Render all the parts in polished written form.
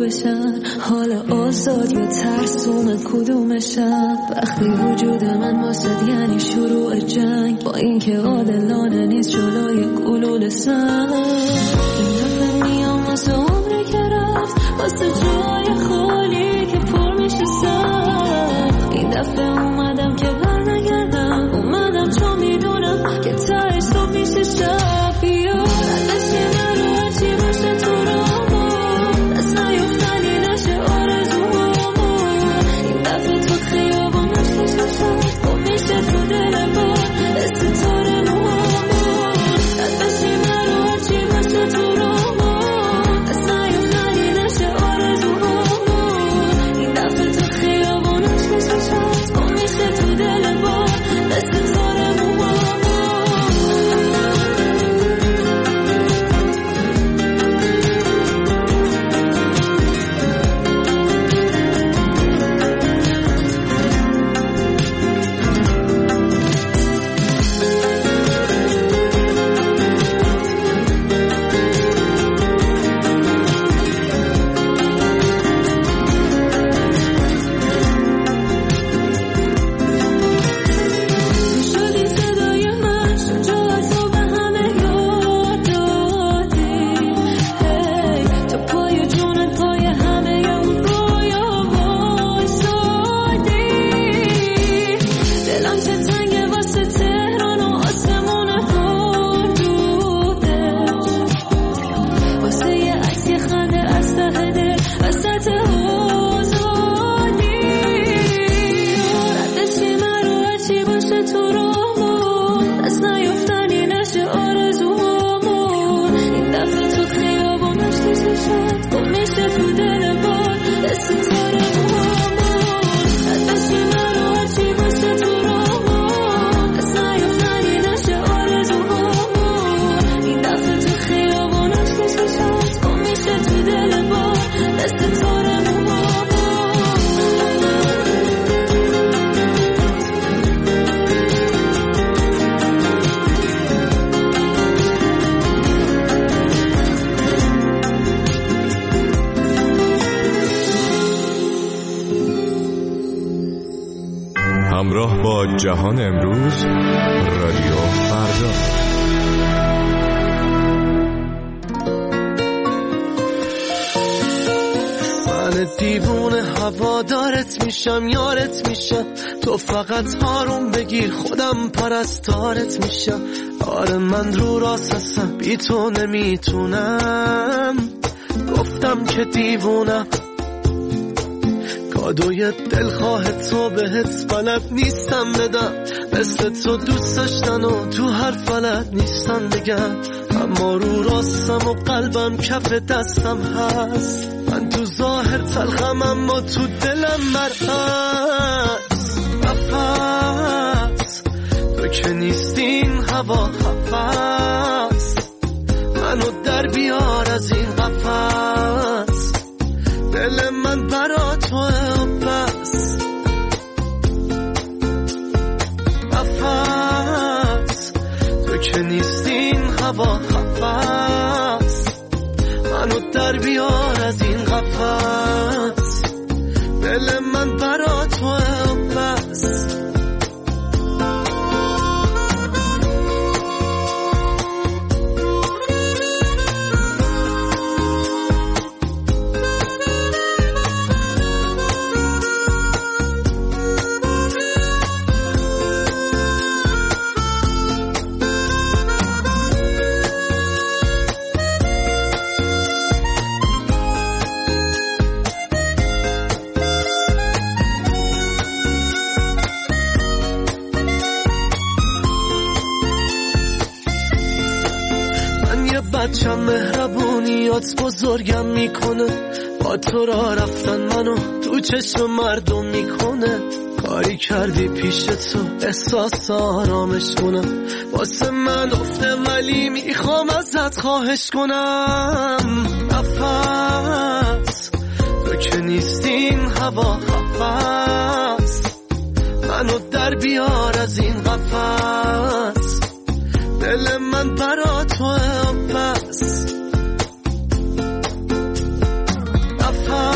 بشن، حال آزاد یا ترسوم کدومشم. وقتی وجود من واسد یعنی شروع جنگ، با اینکه عادلانه نیست جلوی گلول سنگ. این دفعه میام واسه عمری که رفت، واسه جای خالی که پر میشه سر. این دفعه اومدم که بر نگردم، اومدم چون میدونم که تهش تو میشه شب. بیار دستی من رو هرچی باشه تو رامون، دست نیفتنی نشه آرزوهامون. این دفعه تو خیابان نشتش نشد، گم میشه تو دل بار استتاره موهامون. دستی من رو هرچی باشه تو رامون، دست نیفتنی نشه آرزوهامون. این دفعه تو خیابان نشتش نشد، گم میشه تو دل بار استتاره موهامون. همراه با جهان امروز، رادیو فردا. من دیوونه هوادارت میشم، یارت میشم، تو فقط آروم بگیر خودم پرستارت میشم. آره من رو راست هستم، بی تو نمیتونم. گفتم که دیوونم، کادوی دلخواه تو بهت بلد نیستم بدم. مثل تو دوست داشتن و تو هر فلد نیستن بگم. اما رو راستم و قلبم کف دستم هست. من تو ظاهر تلخم اما تو دلم مرهست. نفس تو که نیستین هوا حفظ، منو در بیار از این قفس. دل من برا توه بس. نفس تو که نیستین هوا حفظ، منو در بیار از این قفس. دل من برا توه بس. بچم مهربونیات بزرگم میکنه. با تو را رفتن منو تو چشم مردم میکنه. کاری کردی پیش تو احساس آرامش کنم. واسه من افته ولی میخوام ازت خواهش کنم. نفس تو که نیستین هوا حفظ، منو در بیار از این قفس. دل من برا توه بس. نفس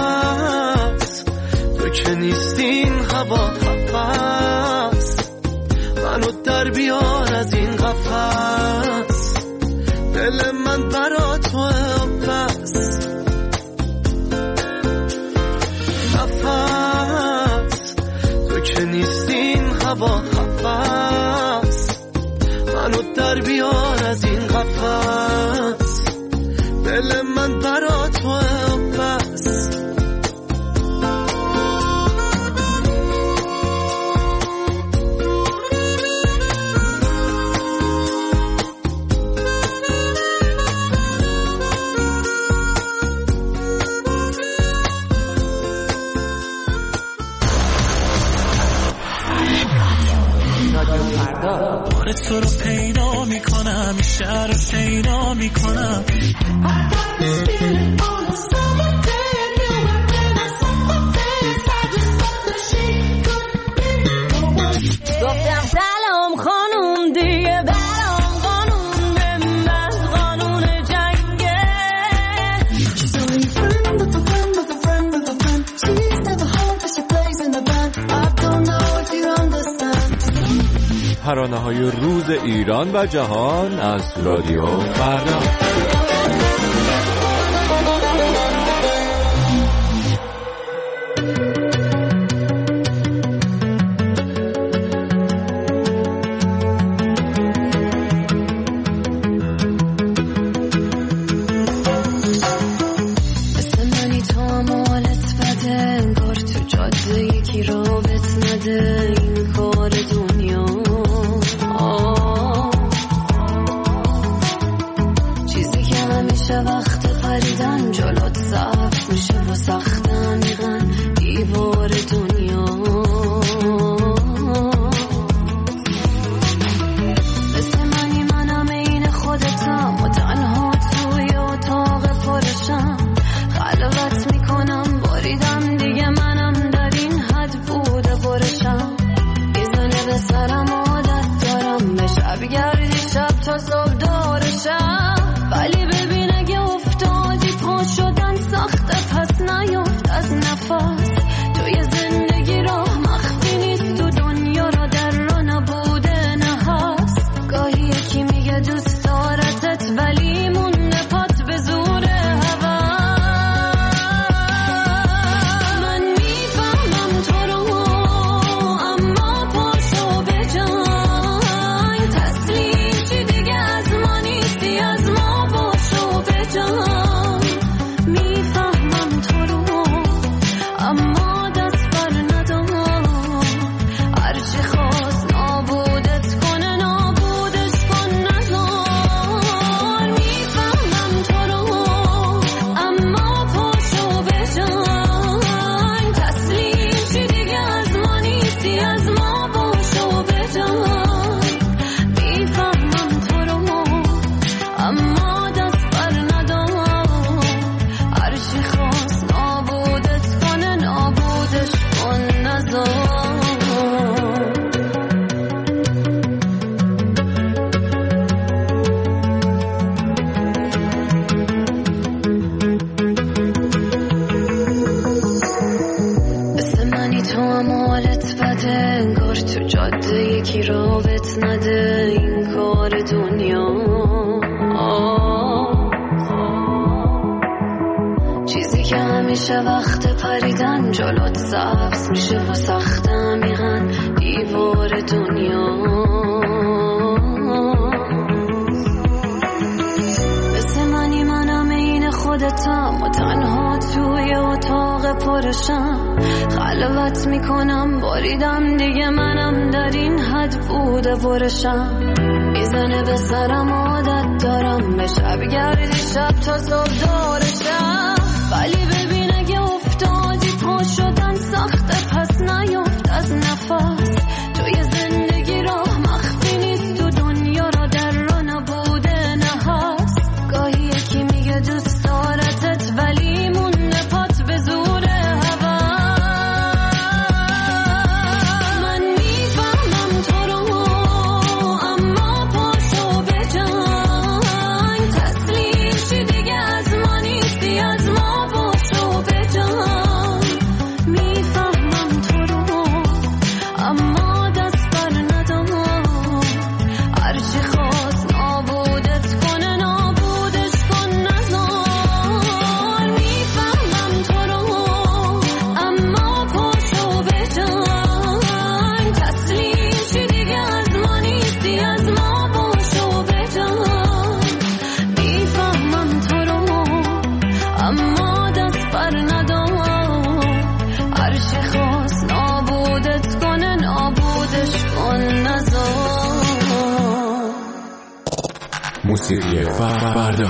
در بیار از این قفس، دل من برا تو بس. نفس تو که نیستین هوا حفظ، منو در بیار از این قفس، دل من برا تو بس. تو رو پیدا میکنم، شهر رو پیدا میکنم. گفتم سلام خانوم دیگه برام قانون بمبست، قانون جنگه. She's only friend of a friend of a friend of a friend. She's never home but she plays in the band. I don't know if you understand. ترانه‌های روز ایران و جهان از رادیو فردا. مثل منی تو هم حالت بده، انگار تو جاده یکی رابط نده. این کار دنیا همیشه وقت پریدن جلوت سخت میشه و سخت عمیقن دیوار دنیا. مثل منی منم این خودتم و تنها توی اتاق پرشم. خلوت میکنم باریدم دیگه منم در این حد بوده برشم. میزنه به سرم عادت دارم به شب گردی شب تا صبح دارشم. ولی ببین اگه افتادی پا شدن سخته پس نیفت از نفس. توی زندگی راه مخفی نیست، تو دنیا را در را نبوده نه هست. گاهی یکی میگه دوست دارتت ولی مونده پات به زور هوا. من میفهمم تو رو اما پاشو به جای تسلیم چی دیگه از ما نیستی، از ما باشو به جای. میفهمم تو رو اما دست بر ندار، هرچی خواست نابودت کنه نابودش کن نزار. میفهمم تو رو اما پاشو به جای تسلیم چی دیگه از ما نیستی، از ما باشو به جای. میفهمم تو رو اما دست بر ندار، هرچی خواست نابودت کنه نابودش کن نزار. مثل منی تو هم حالت بده، انگار تو جاده یکی رابط نده. این کار دنیا چیزی که همیشه وقت پریدن جلوت سبز میشه و سخت عمیقن دیوار دنیا. مثل منی منم این خودتم و تنها توی اتاق پرشم. خلوت میکنم باریدم دیگه منم در این حد بوده برشم. میزنه به سرم عادت دارم به شب گردی شب تا صبح دارشم. ولی ببین اگه افتادی پا شدن سخته پس نیفت از نفس. توی زندگی راه مخفی نیست، تو دنیا را در را نبوده نه هست. گاهی یکی میگه دوست دارتت ولی مونده پات به زور هوا. من میفهمم تو رو اما پاشو به جای تسلیم چی دیگه از ما نیستی، از ما باشو به جای. موسیقی فردا.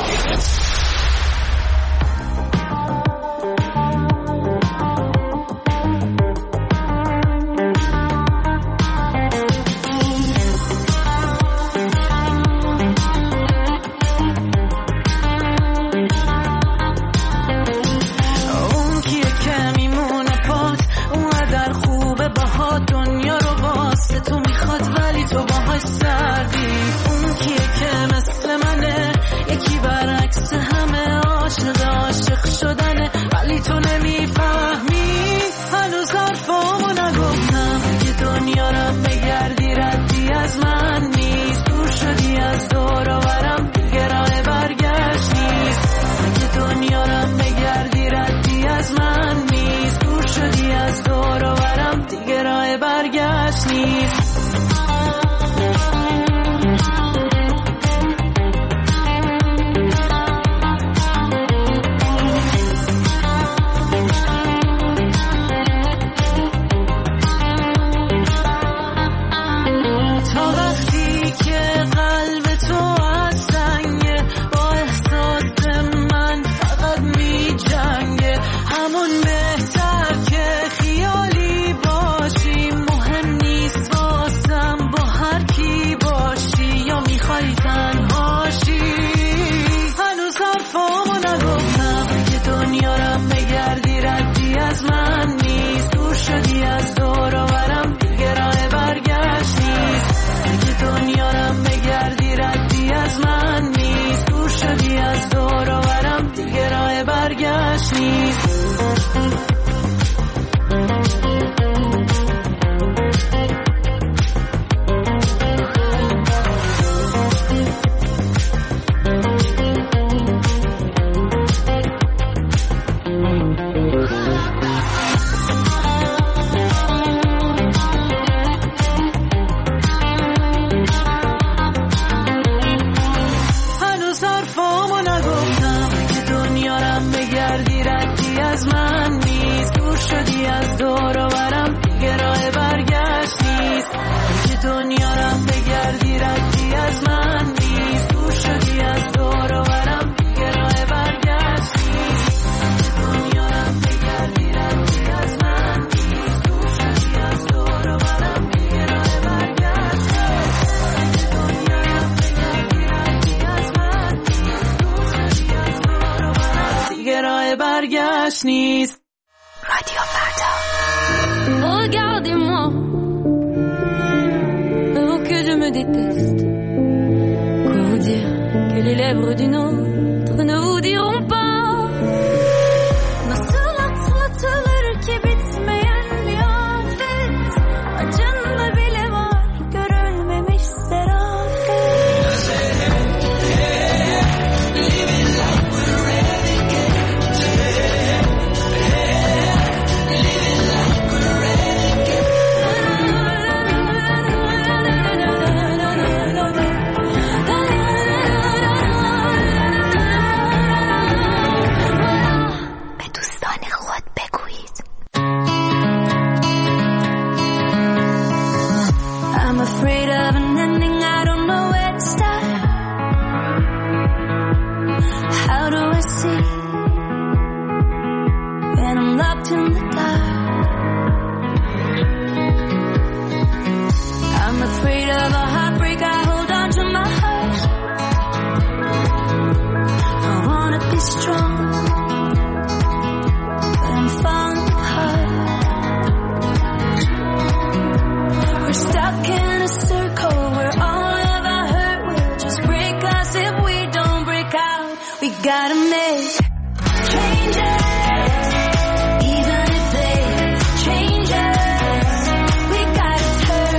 Regardez-moi, oh que je me déteste. Quoi vous dire que les lèvres d'une autre ne vous diront pas. Nasıl atlatılır ki bitmeyen bir afet, acında bile var görülmemiş serafet. Living like we're renegades. Living like we're renegades. به دوستان خود بگویید. I'm afraid of an ending, I don't know where to start. How do I see when I'm locked in the dark? I'm afraid of a heartbreak, I hold on to my heart. I wanna be strong, but I'm falling apart. We're stuck in a circle where all of our hurt will just break us if we don't break out. We gotta make changes, even if they change us. We gotta turn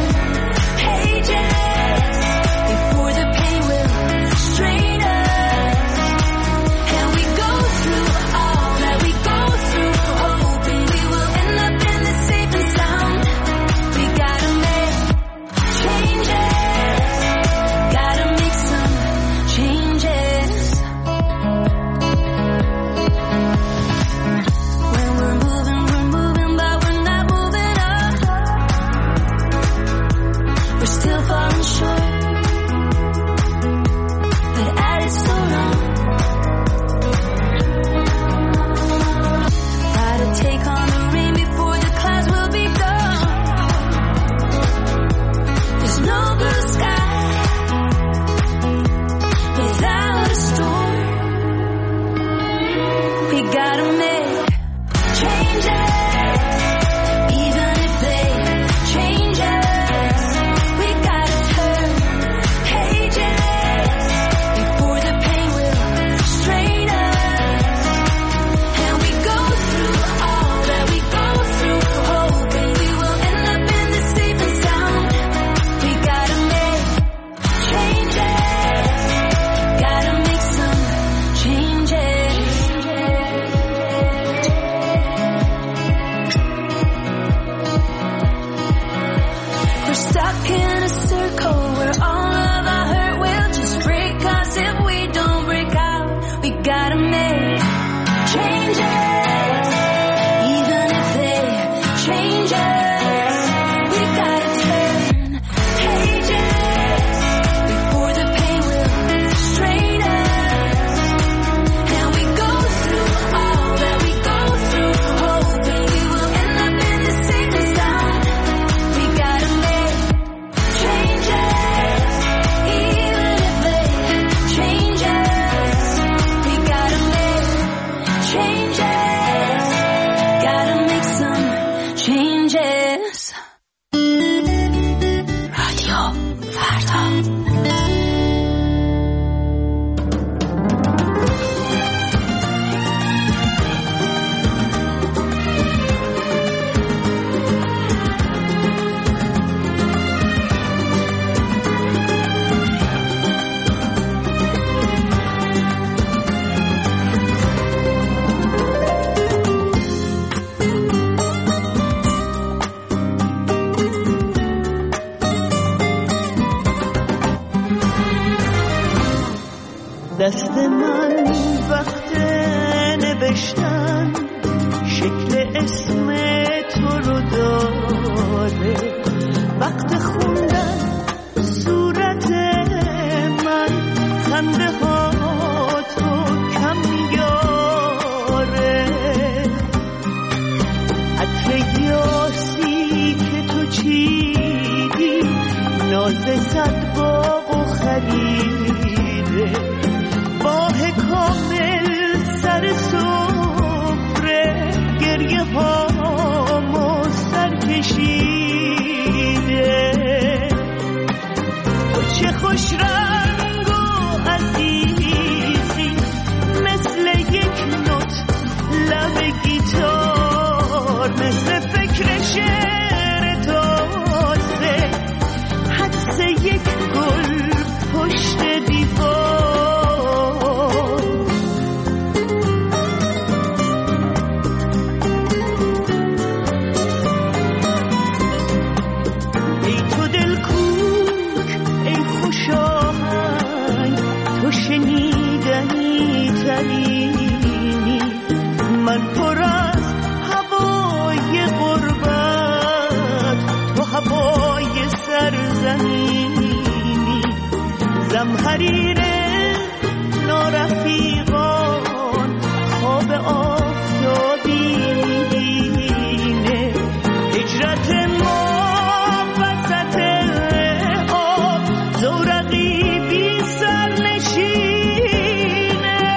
pages before the pain will strain us. And we go through all that we go through, hoping we will end up in the safe and sound. We gotta make changes, gotta make some changes. When we're moving, but we're not moving up. We're still falling short, but دست من وقت نوشتن شکل اسم تو رو داره، وقت خوندن صورت من خنده ها تو کم یاره، عطر یاسی که تو چیدی ناز صد باغ و خریده، باه کامل سر سفره گریه هامو سر کشیده، تو چه خوش رنگ و عزیزی مثل یک نوت لب گیتار، مثل فکر شعر تازه حدس یک گل پشت دیوار. ای تو دلکوک ای خوش آهنگ، تو شنیدنی ترینی، من پر از هوای غربت، تو هوای سرزمینی، زمحریر نارفیقان خواب آفتابی میبینه، هجرت ما وسط آب زورقی بی سر نشینه،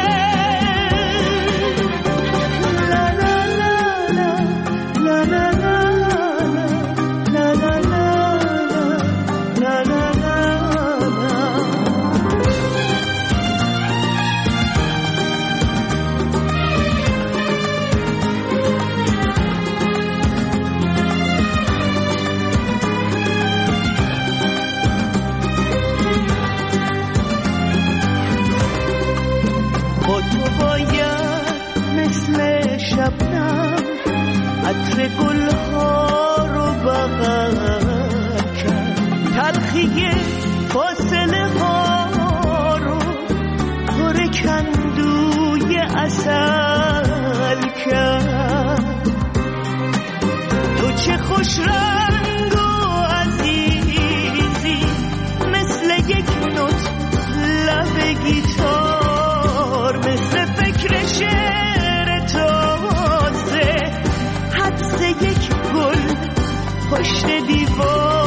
لا لا لا لا لا لا لا لا لا لا لا. با تو باید مثل شبنم عطر گلها رو بغل کرد، تلخی فاصله ها رو پر کندوی عسل کرد، تو چه خوش رنگ و عزیزی مثل یک نوت لب گیتار، مثل فکر شعر تازه حدس یک گل پشت دیوار.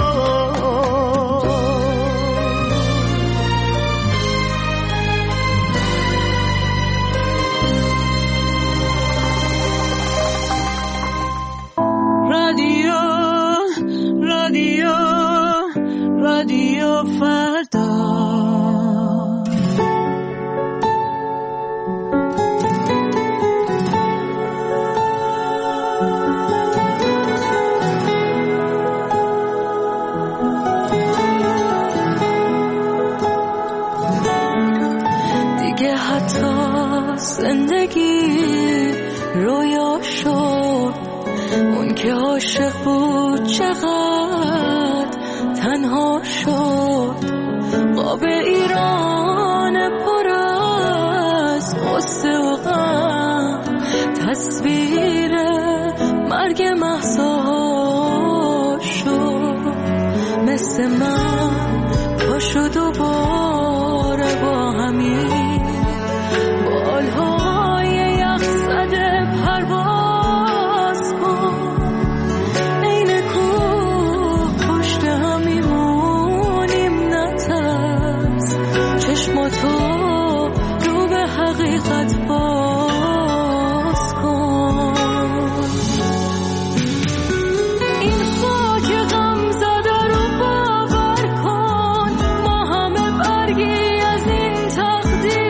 رادیو رادیو رادیو فردا. دیگه حتی زندگی رویا شد، اون که عاشق بود چقدر تنها شد، قاب ایران پر از غصه و غم، تصویر مرگ مهسا شد، مثل من پاشو دوباره با همین بالهای یخ زده پرواز کن، این کوه پشت هم میمونیم نترس، چشماتو رو به حقیقت باز کن، این خاک غم زده رو باور کن، ما همه برگی از این تقدیر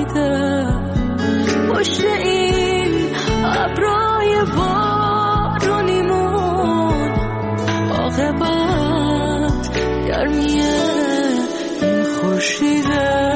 بوده پشت این ابرای بارونیمون عاقبت گرمیه این خورشیده.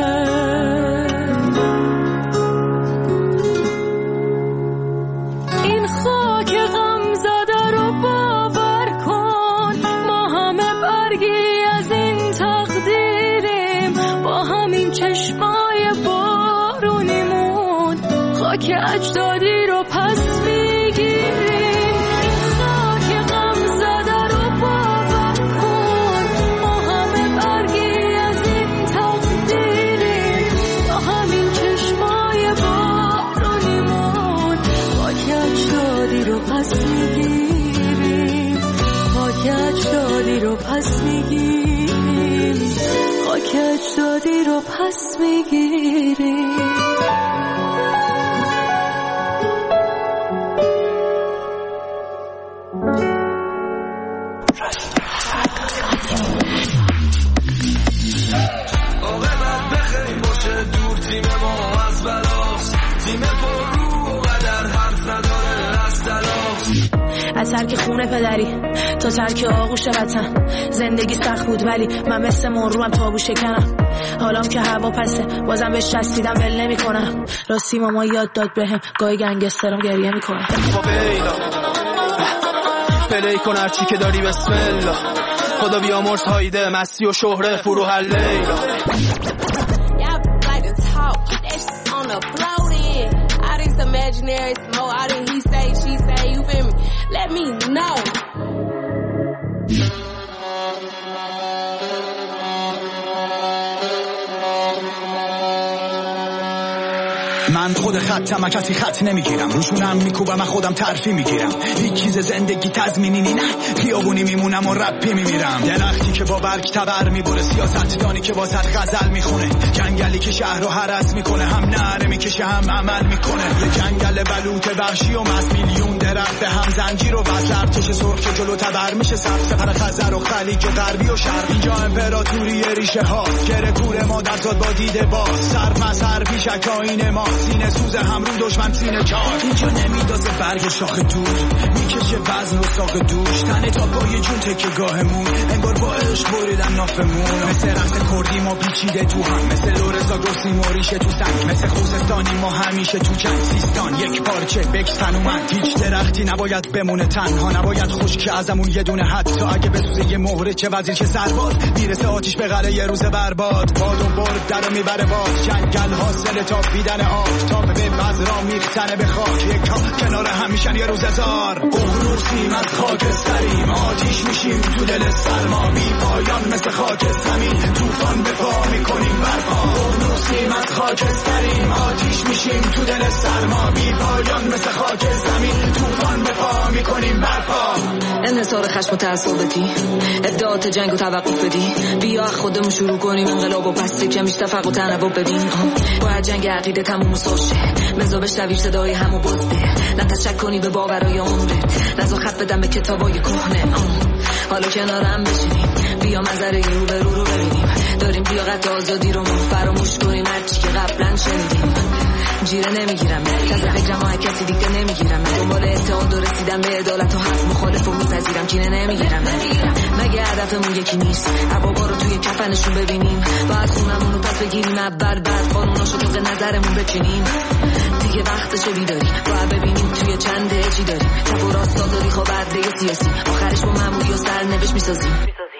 این خاک غم زده رو باور کن ما همه برگی از این تقدیریم با همین چشمای بارونیمون خاک اجدادی رو پس میگیریم. این خاک غم زده رو باور کن ما همه برگی از این تقدیریم با همین چشمای بارونیمون خاک اجدادی رو پس میگیریم. خاک اجدادی رو پس میگیریم. خاک اجدادی رو پس میگیریم. از ترک خونه پدری تا ترک آغوش وطن زندگی سخت بود ولی من مثل مروم تابو شکنم. حالام که هوا پسه بازم بهش چسبیدم ول نمی‌کنم. راستی ماما یاد داد بهم گاهی گنگسترام گریه میکنه. پلی کن هرچی که داری بسم الله خدا بیامرز هایده مستی و شهره فروح لیلا. Imaginary smoke, I didn't he say, she say, you feel me? Let me know. من خود خطم کسی خط نمیگیرم روشونم میکوبم من خودم ترفی میگیرم هیچ چیز زندگی تضمینی نه خیابونی میمونم و رپی میمیرم درختی که با برگ تبر میبره سیاستدانی که واسط غزل میخونه جنگلی که شهر رو هرس میکنه هم نعره میکشه هم عمل میکنه یه جنگل بلوط وحشی و مست میلیون درخت به هم زنجیر و وصل ارتش سرخ که جلو تبر میشه سفر خزر و خلیج و غربی و شرق اینجا امپراتوری ریشه هاست گره کور ما در زاد با دیده باز سر مسر پیشک آینه ما سینه سوز هم رو دشمن سینه چار اینجا نمیدازه برگ شاخ دور میکشه وزن و ساق دوش تنه تا پای جون تکه گاهمون انگار با عشق بریدن نافمون مثل رقص کردی ما پیچیده تو هم مثل لورزا گرسیم و ریشه تو سنگ مثل خوزستانی ما همیشه تو چند سیستان یک پارچه بکس تنومند هیچ درختی نباید بمونه تنها نباید خشک ازمون یه دونه حتی اگه بسوزه یه مهره چه وزیر چه سرباز میرسه آتیش به قلعه یه روز برباد باد و برد در میبره باز جنگل حاصل تا بیدن آفتاب به بذرا میختنه به خاک یکا کنار همیشن یه روز هزار اغروسیم از خاکستریم آتیش میشیم تو دل سرما بی پایان مثل خاک زمین توفان به پا میکنیم برپا اغروسیم از خاکستریم آتیش میشیم تو دل سرما بی پایان مثل خاک زمین توفان به پا میکنیم برپا انحصار خشم و تعصباتی ادعات جنگ و توقف بدی بیا خودمون شروع کنیم انقلاب و پس کمیش تفق و تنوع بدیم باید جنگ عقیده تموم ساشه مزا بشنویم صدای همو بازده نه تشک کنی به باورای عمرت نزا خط بدم به کتابای کهنه حالا کنارم بشینیم بیا منظره رو به رو ببینیم داریم لیاقت آزادی رو فراموش کنیم هرچی که قبلا شنیدیم جیره نمیگیرم کسی فکرم های کسی دیگه نمیگیرم دنبال اتحاد و رسیدن به عدالت و حق مخالف و میپذیرم کینه نمیگیرم مگه هدفمون یکی نیست عبابا رو توی کفنشون ببینیم بعد خونمون رو پس بگیریم اول بعد قانوناشو طبق نظرمون بچینیم دیگه وقتشه بیداری باید ببینیم توی چنده چی داریم چپ و راست داری خواه برده سیاسی آخرش با معمولی و سرنوشت میسازیم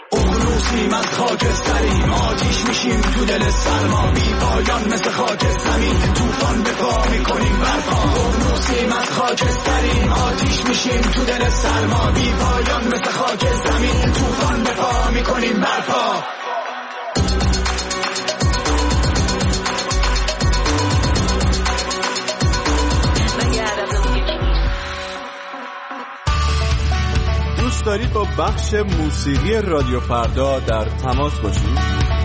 اغروسیم از خاکستریم آتیش میشیم تو دل سرما بی پایان مثل خاک زمین توفان به پا میکنیم برپا اغروسیم از خاکستریم آتیش میشیم تو دل سرما بی پایان مثل خاک زمین توفان به پا میکنیم برپا دوست دارید با بخش موسیقی رادیو فردا در تماس باشید؟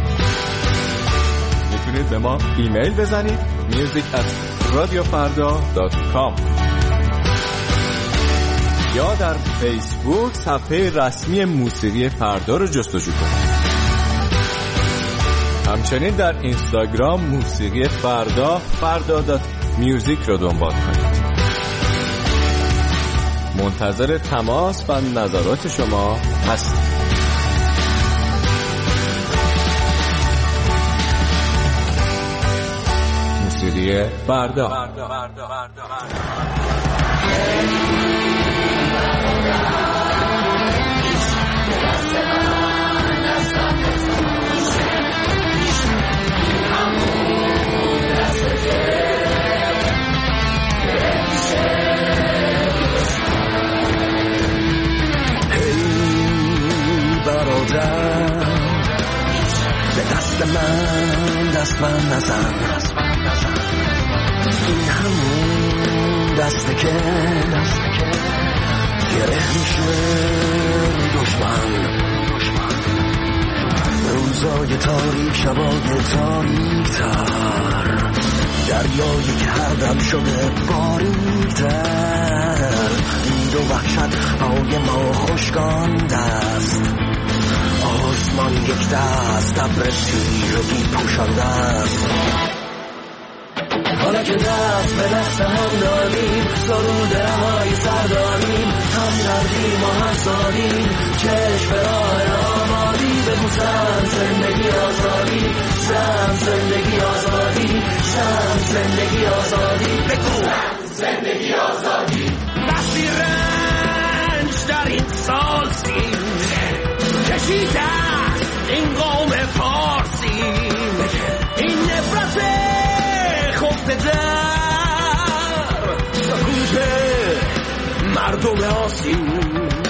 میتونید به ما ایمیل بزنید music@radiofarda.com یا در فیسبوک صفحه رسمی موسیقی فردا رو جستجو کنید. همچنین در اینستاگرام موسیقی فردا میوزیک رو دنبال کنید. منتظر تماس و نظرات شما هستیم. موسیقی فردا. به دست من نزن، این همون دسته که گره میشه دشمن. روزای تاریک، شبای تاریک تر، دریایی که هر دم شده باریکتر. دید و وحشت های ما خشکانده است، آسمان یک دست ابر تیرگی پوشانده است. حالا که دست به دست هم داریم، سرود رهای سر داریم، هم دردیم و هم سادیم، چشم به راه آبادی. بگو زن زندگی آزادی، زن زندگی آزادی، زن زندگی آزادی. بگو زندگی آزادی. وقتی رنج در این سال سیم کشیده این قوم فارسی، این نفرت خفته در سکوت مردم آسیم.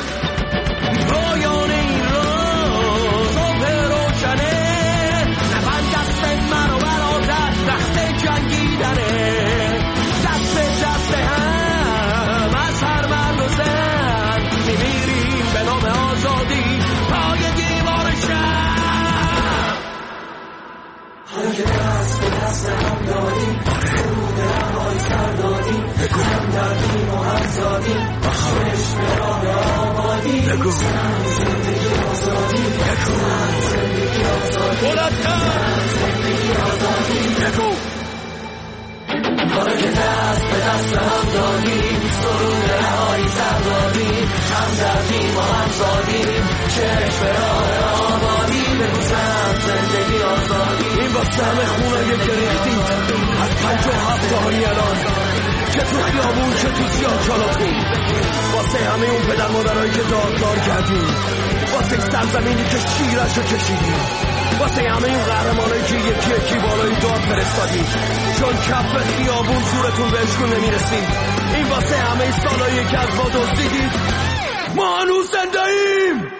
پایان این روز و روشنه، نبند دست من و برادر، وقت جنگیدنه. دست هم از هر مرد و زن، میمیریم به نام آزادی پای دیوار شهر. حالا که دست به دست هم داریم، سرود رهای سر دادیم، هم دردیم و هم زادیم، چشم به راه آبادی. زن زندگی آزادی، زن زندگی آزادی، زندگی آزادی. حالا که دست به دست هم دادیم، سرود رهایی سر دادیم، هم دردیم و هم زادیم، چشم به راه آبادی. بگو زن زندگی آزادی. این واسه همه خونایی که ریختیم از 57 تا الان، چه تو خیابون چه تو سیاه‌چالاتون، واسه همه اون پدر مادرهایی که دار کردیم، واسه سرزمینی که شیرشو کشیدیم، واسه همه این قهرمانایی که یکی یکی بالای داد فرستادیم چون کف خیابون زورتون بهشون نمیرسید. این واسه همه سالایی که از ما دزدیدید. ما هنوز زنده‌ایم.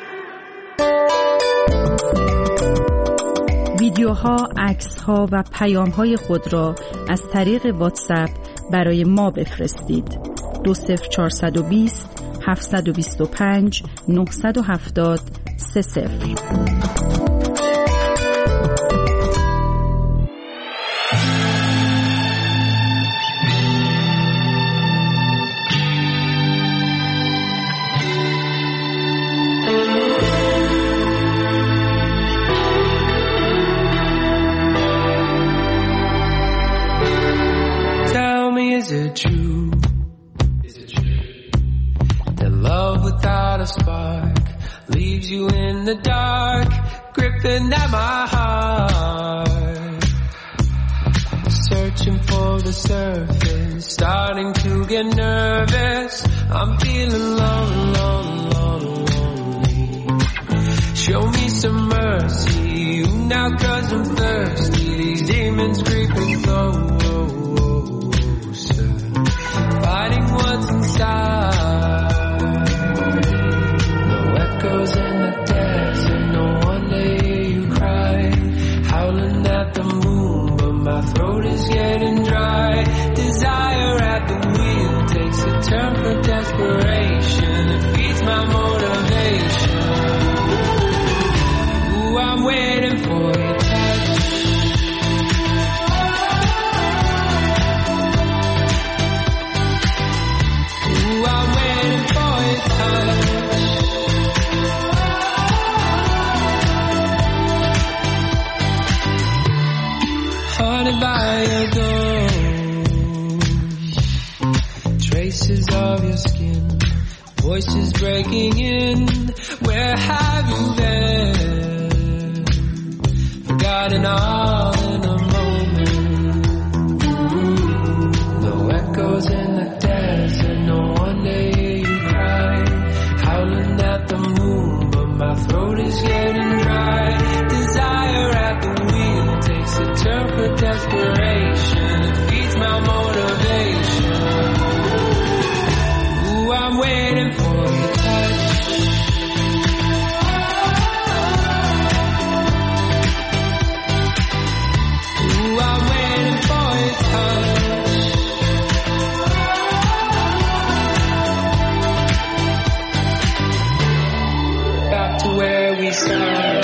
ویدیوها، عکس‌ها و پیام‌های خود را از طریق واتساپ برای ما بفرستید. 20420 725 970 30. Is it true? That love without a spark leaves you in the dark, gripping at my heart, searching for the surface, starting to get nervous. I'm feeling lonely. Show me some mercy now, 'cause I'm thirsty. These demons creeping close, fighting what's inside. No echoes in the desert, no wonder you cry. Howling at the moon, but my throat is getting dry. Desire at the wheel takes a turn for desperation. It feeds my motivation. Ooh, I'm waiting for your touch. I'm waiting for your touch. breaking in. Where have you been? Forgotten all in a moment. No echoes in the desert, no one to hear you cry. Howling at the moon, but my throat is getting dry. Desire at the wheel takes a turn for desperation. It feeds my motivation. Ooh, I'm waiting for your touch. Ooh, I'm waiting for your touch. Back to where we started.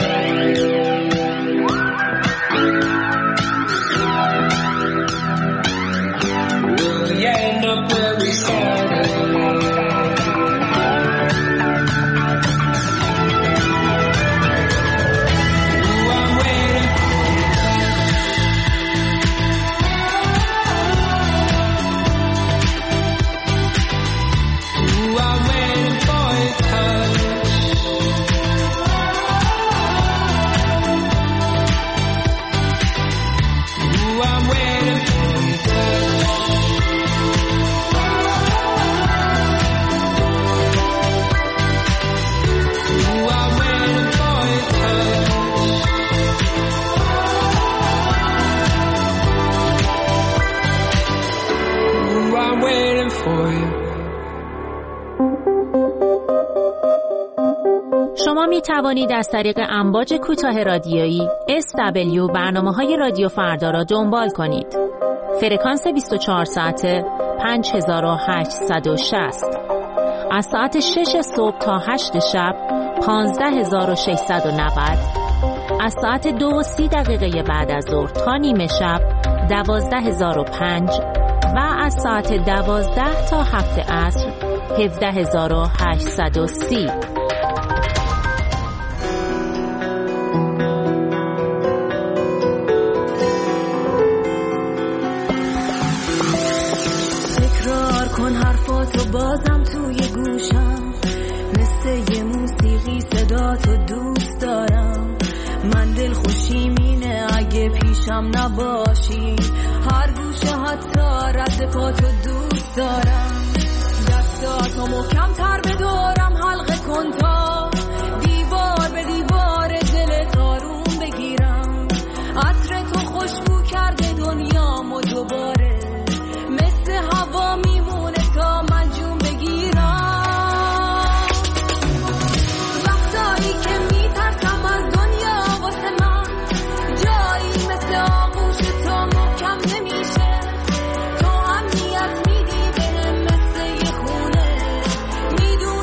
شما می توانید از طریق امواج کوتاه رادیویی SW برنامه‌های رادیو فردا را دنبال کنید. فرکانس 24 ساعته 5860. از ساعت 6 صبح تا 8 شب 15690. از ساعت 2:30 بعد از ظهر تا نیمه شب 12005 و از ساعت 12 تا 7 عصر 17830. کن حرفاتو بازم توی گوشم، مثل یه موسیقی صداتو دوست دارم. من دل خوشیم اینه اگه پیشم نباشی، هر گوشه حتی رد پاتو دوست دارم. دستاتو محکم تر بدارم حلقه کن تا دیوار به دیوار دلت آروم بگیرم. عطر تو خوشبو کرده دنیامو دوباره، مثل هوا میمونه تا من جون بگیرم. وقتایی که میترسم از دنیا واسه من جایی مثل آغوش تو محکم نمیشه. تو امنیت میدی بهم مثل یه خونه، میدونی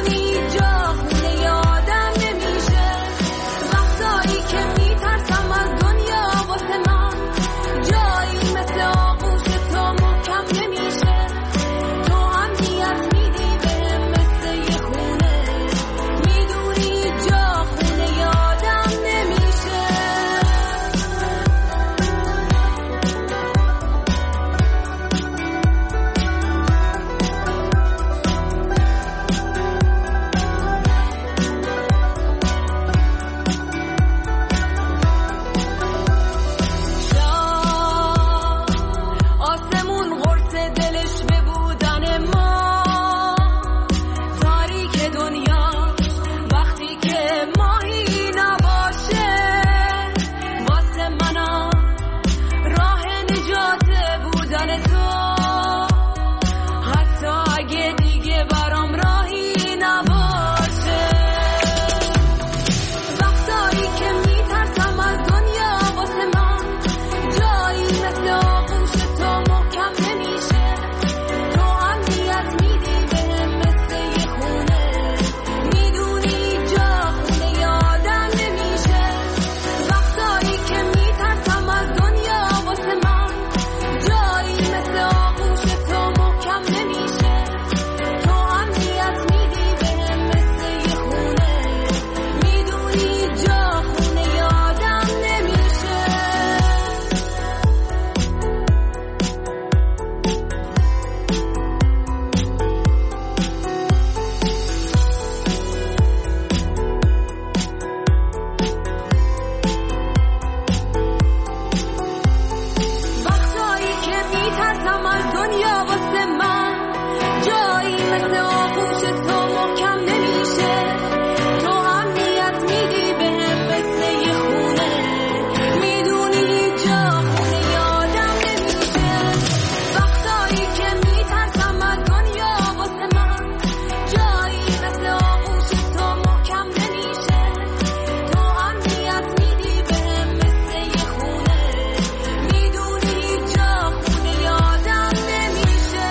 میترسم از دنیا واسه من جایی مثل آغوش تو محکم نمیشه تو امنیت میدی بهم مثل یه خونه میدونی جا خونه یادم نمیشه وقتایی که میترسم از دنیا واسه من جایی مثل آغوش تو محکم نمیشه تو امنیت میدی بهم مثل یه خونه میدونی جا خونه یادم نمیشه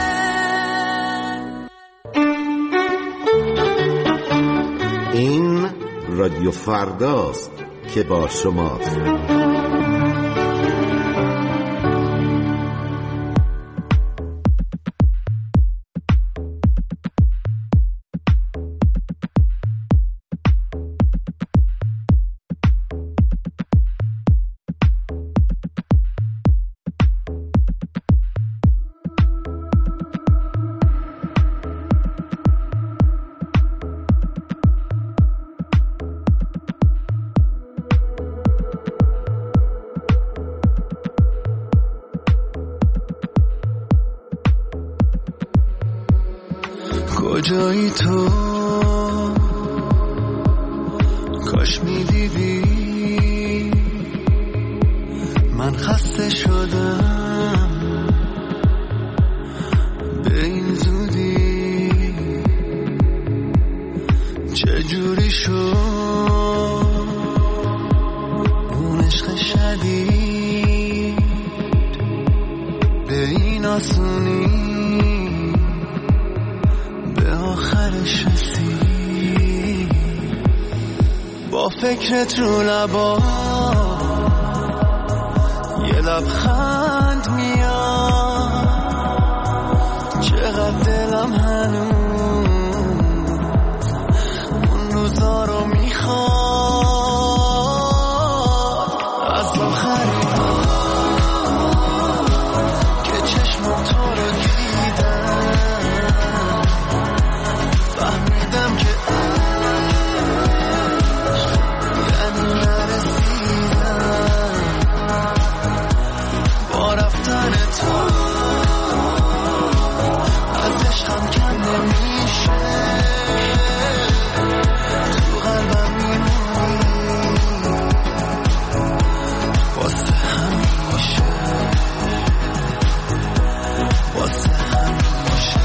این رادیو فرداست که با شماست. کجایی تو کاش میدیدی من خسته شدم به این زودی چجوری شد اون عشق شدید به این آسونی آخرش رسید با فکرت رو لبا یه لبخند میاد چقدر دلم هنوز اون روزا رو میخواد از آخرین که چشم تو رو دیدم فهمیدم که یعنی نرسیدم با رفتن تو از عشقم کم نمیشه تو قلبم میمونی واسه همیشه واسه همیشه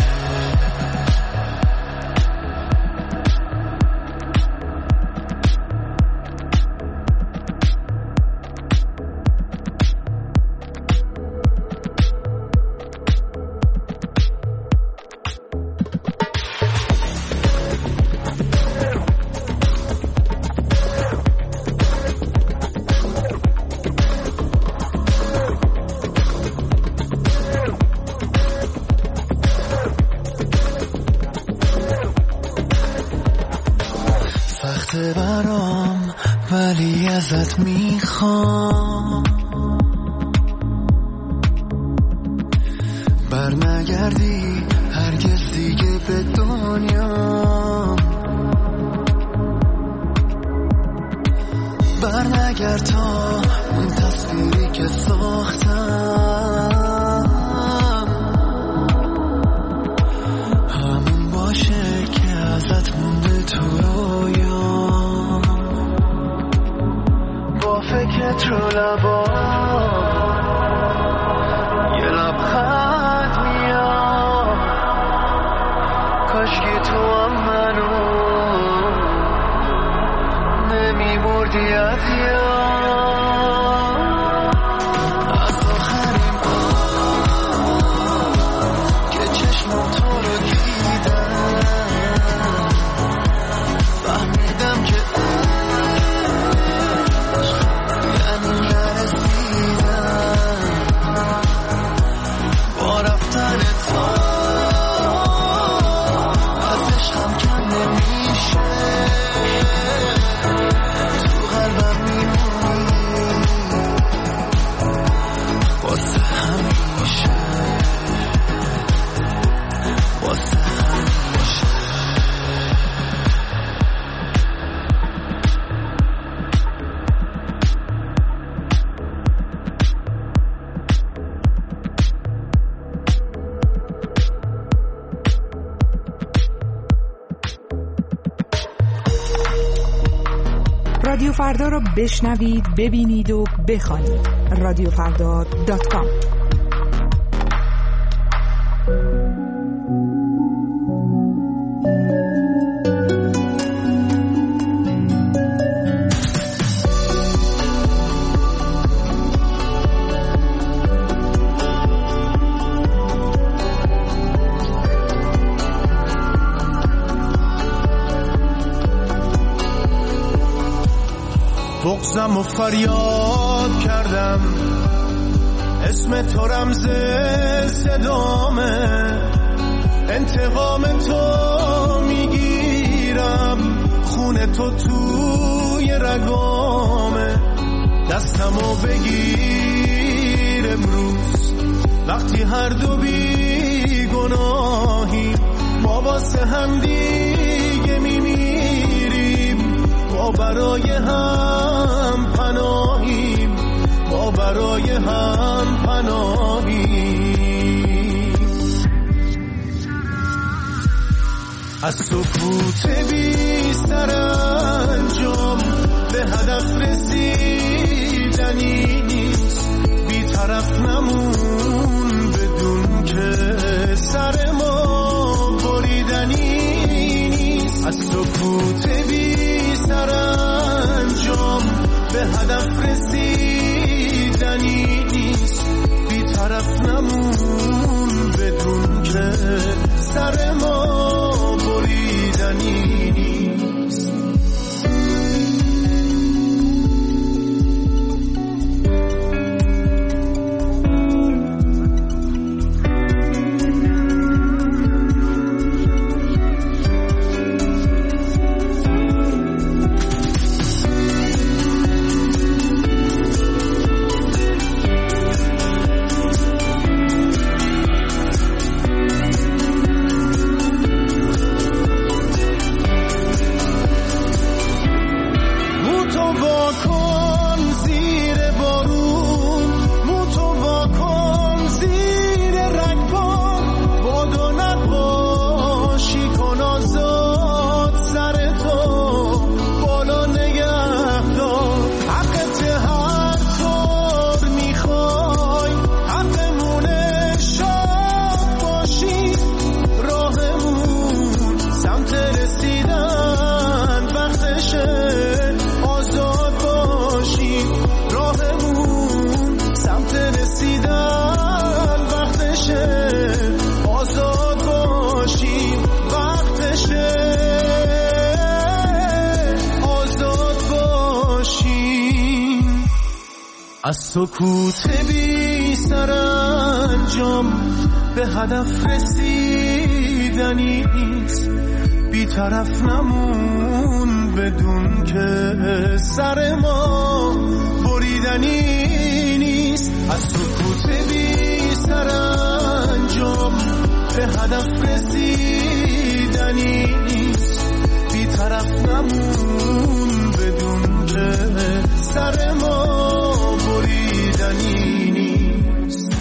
سخته برام ولی ازت میخوام برنگردی هرگز دیگه به دنیا برنگرد تا اون تصویری که ساختم همون باشه که ازت مونده تو رویا با فکرت رو لبا یه لبخند میاد کاشکی تو هم منو نمیبردی از یاد از آخرین که چشم تو رو دیدم فهمیدم که یعنی نرسیدم با رفتن تو از عشقم کم نمیشه تو قلبم میمونی فردا را بشنوید، ببینید و بخوانید. رادیوفردا.com. بغضم و فریاد کردم، اسم تو رمز صدامه، انتقام تو میگیرم، خون تو توی رگامه، دستمو بگیر امروز وقتی هر دو بی گناهیم، ما واسه هم دیگه میمیریم، ما برای هم پناهیم، ما برای هم پناهیم. از سکوت بی سرانجام به هدف رسیدنی نیست، بی طرف نمون بدون که سر ما بریدنی نیست. از سکوت بی سرانجام به هدف رسیدنی نیست، بی طرف نمون بدون که سر ما بریدنی نیست. از سکوت بی سرانجام به هدف رسیدنی نیست، بی طرف نمون بدون که سر ما بریدنی نیست. از سکوت بی سرانجام به هدف رسیدنی نیست، بی طرف نمون بدون که سر ما بریدنی نیست.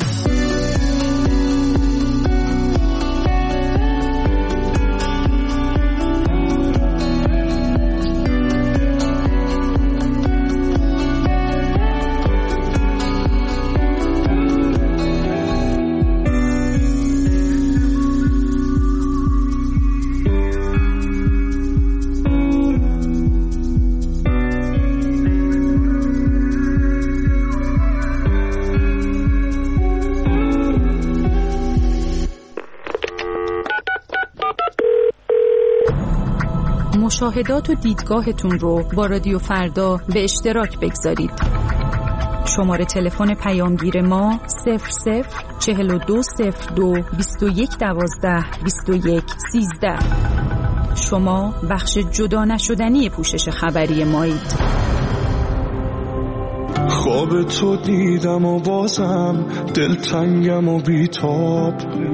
مشاهدات و دیدگاهتون رو با رادیو فردا به اشتراک بگذارید. شماره تلفن پیامگیر ما 00420221122113. شما بخش جدا نشدنی پوشش خبری مایید. خواب تو دیدم و بازم دلتنگم و بیتاب،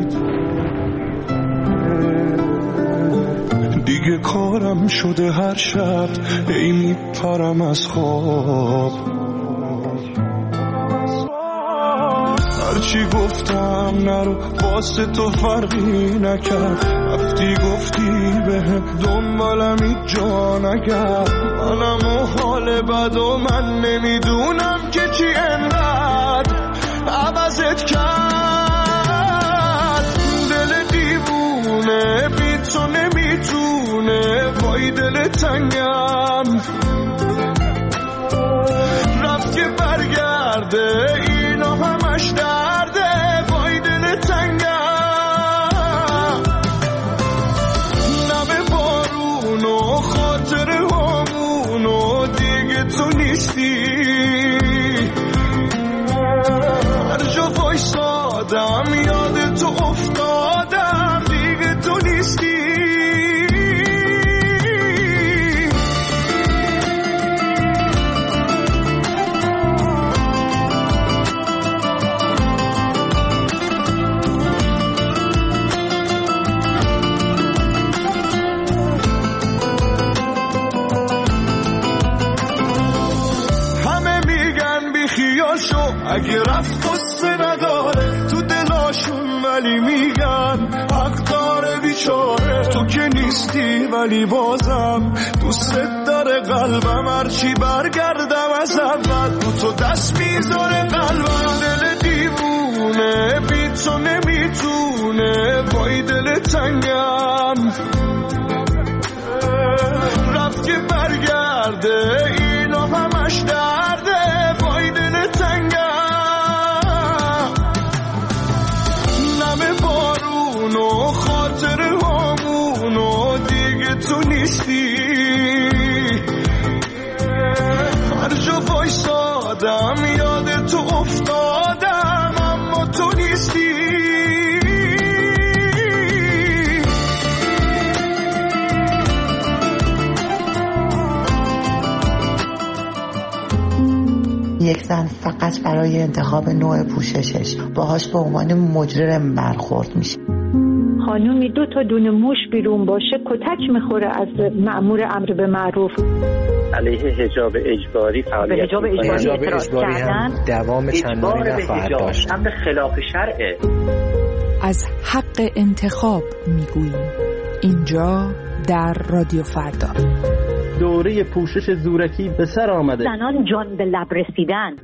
دیگه کارم شده هر شب ای میپرم از خواب. هرچی گفتم نرو واسه تو فرقی نکرد، رفتی گفتی به دنبالم جا نگرد. منم و حال بد و من نمیدونم که چی انقدر عوضت کرد. دل دیوونه بی تو نمیتونه، وای دل تنگم رفت که برگرده، اینا همش درده، وای دل تنگم. نم بارون و خاطر همون و دیگه تو نیستی، هر جا وایسادم یاد تو افتادم، دیگه تو نیستی. اگه رفت قصه نداره تو دلاشون، ولی میگن حق داره بیچاره. تو که نیستی ولی بازم دوست داره قلبم، هرچی برگردم از اول رو تو دست میذاره قلبم. دل دیوونه بی تو نمیتونه، وای دل تنگم رفت که برگرده، اینا همش درده، وای دل تنگم. و خاطر همون و دیگه تو نیستی، هر جا وایسادم یاد تو افتادم، اما تو نیستی. یک زن فقط برای انتخاب نوع پوششش باهاش به عنوان مجرم برخورد میشه. خانومی 2 تا دونه موش بیرون باشه کتک میخوره از مأمور امر به معروف. علیه حجاب اجباری فعالیت حجاب اجباری هم دوام چندانی نخواهد داشت. هم به خلاف شرعه. از حق انتخاب میگوییم اینجا در رادیو فردا. دوره پوشش زورکی به سر آمده. زنان جان به لب رسیدن.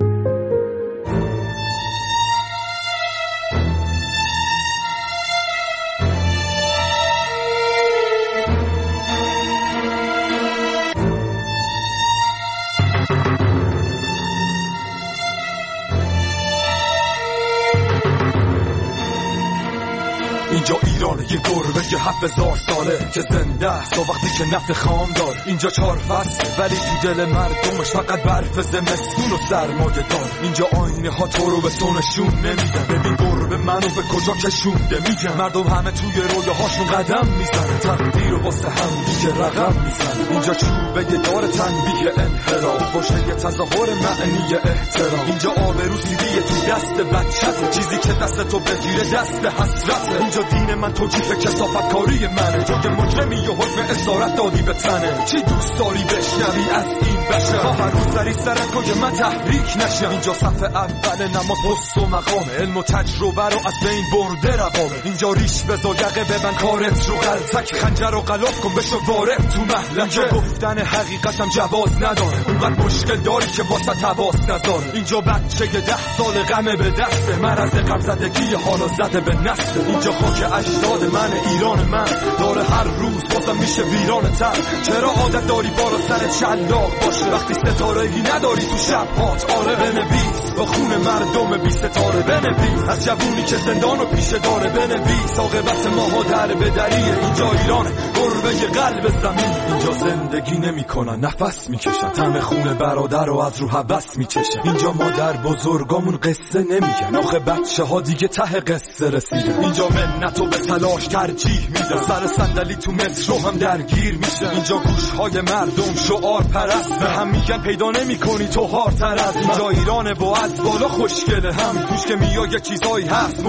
اینجا ایرانه، یه گربه که 7000 ساله که زنده است و وقتی که نفت خام دار. اینجا 4 فصل ولی تو دل مردمش فقط برف زمستون و سرمایه دار. اینجا آینه ها تو رو به تو نشون نمیدن، ببین گربه منو به کجا کشونده میگن. مردم همه توی رویاهاشون قدم میزنن، تقدیر رو واسه هم دیگه رقم میزنن. اینجا چوبه دار تنبیه انحراف، پشت تظاهر معنی احترام. اینجا آبرو سیدیه تو دست بچته، چیزی که دست تو بگیره دست حسرته. اینجا دین من توجیه کثافت کاری منه، تو که مجرمی و حکم اسارت دادی به تنه. چی دوست داری بشنوی از این بشر؟ تا هر روز سری سرت کن که من تحریک نشم. اینجا صف اول نماز پست و مقامه، علم و تجربه رو از بین برده رقامه. اینجا ریش بزا یقه ببن کارت رو غلطک، خنجر و غلاف کن بشو وارد تو محلکه. گفتن حقیقتم جواز نداره، اونقدر مشکل داری که واسه تواس نذاره. اینجا بچه 10 سال غمه به دسته، مرض غم زدگی حالا زده به نسل. اینجا خاک اجداد من، ایران من داره هر روز بازم میشه ویران تر. چرا عادت داری بالا سر شلاق باشه وقتی ستاره‌ای نداری تو شب‌هات؟ آره بنویس با خون مردم بی ستاره، بنویس از جوونی که زندان و پیشه داره، بنویس عاقبت ماها در بدریه. اینجا ایران گربه قلب زمین، اینجا زندگی نمی‌کنن نفس میکشن، طعم خون برادر رو از رو هوس میچشن. اینجا مادر بزرگامون قصه نمیگن، آخه بچه‌ها دیگه ته قصه رسیدن. اینجا منتو به تلاش ترجیح میدن، سر صندلی تو مترو هم درگیر میشن. اینجا گوشهای مردم شعار پرست، به هم میگن پیدا نمی‌کنی تو هارتر از من. اینجا ایرانه و از بالا خوشگله هم توش که میای یه چیزایی هست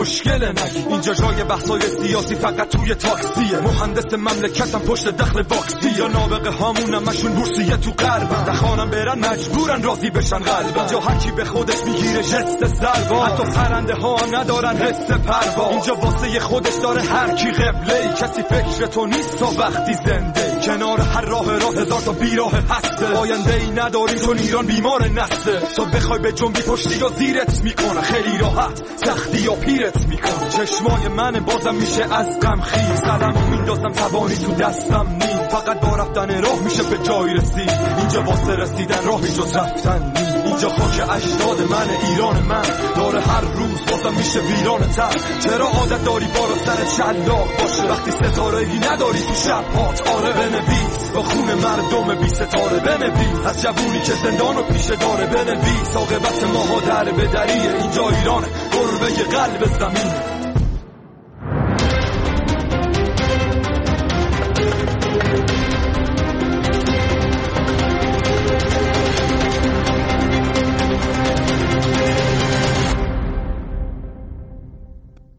مشکل نگی. اینجا جای بحثای سیاسی فقط توی تاکسیه. مهندس مملکتم پشت دخل باکسی، یا نابغه هامون همشون بورسیه تو غربن. دخانم برن مجبورن راضی بشن قلبن. اینجا هر کی به خودش میگیره جست سلوا، حتی پرنده ها هم ندارن حس پروا. اینجا واسه خودش داره هر کی قبله، کسی فکر تو نیست تا وقتی زنده. کنار هر راه هزار تا بیراه هسته. آینده ای نداریم چون ایران بیمار نسته. تو بخوای به جنبی پشتی و زیرت میکنه، خیلی راحت سختی یا پیرت میکنه. چشمای من بازم میشه از غم خیز، قلمو میندازم توانی تو دستم نیم. فقط با رفتن راه میشه به جایی رسید. اینجا واسه رسیدن راهی جز رفتن نیم. اینجا خاک اجداد من، ایران من داره هر روز بازم میشه ویران تر. چرا عادت داری بالا سر شلاق باشه وقتی ستاره‌ای نداری تو شب‌هات؟ آره بنویس با خون مردم بی ستاره، بنویس از جوونی که زندان و پیشه داره، بنویس عاقبت ماها در به دریه. اینجا ایرانه، گربه قلب زمین.